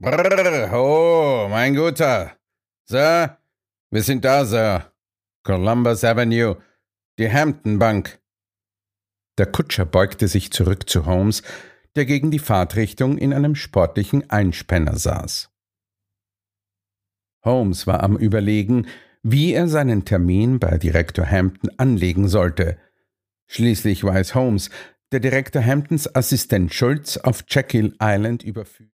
Brrr, oh, mein Guter. Sir, wir sind da, Sir. Columbus Avenue, die Hampton Bank. Der Kutscher beugte sich zurück zu Holmes, der gegen die Fahrtrichtung in einem sportlichen Einspänner saß. Holmes war am Überlegen, wie er seinen Termin bei Direktor Hampton anlegen sollte. Schließlich war es Holmes, der Direktor Hamptons Assistent Schultz auf Jekyll Island überführt.